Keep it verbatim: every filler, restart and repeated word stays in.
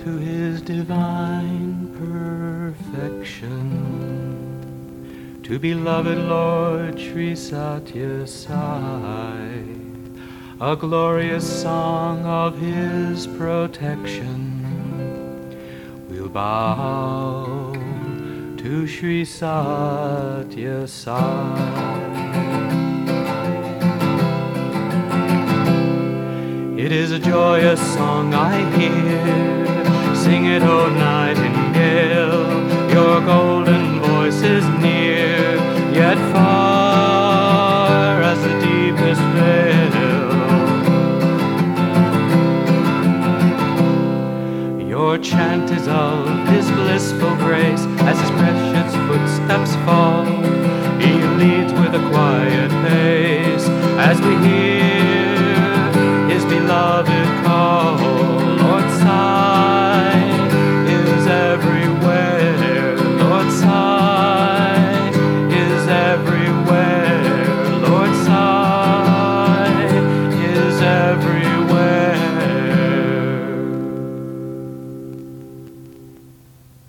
to his divine perfection. To beloved Lord Sri Satya Sai, a glorious song of his protection. We'll bow to Sri Satya Sai. It is a joyous song I hear. Sing it, O nightingale. Your golden voice is near, yet far as the deepest veil. Your chant is of his blissful grace. As his precious footsteps fall, he leads with a quiet pace. As we hear his beloved call,